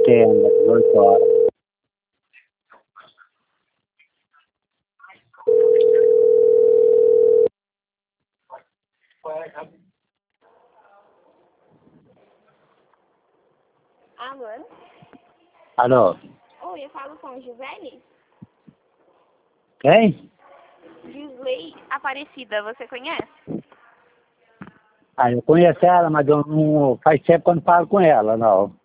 atendo às 18 horas. Alô? Alô? Oi, eu falo com Gisele? Quem? Gisley Aparecida, você conhece? Ah, eu conheço ela, mas eu não faz tempo que eu não falo com ela, não.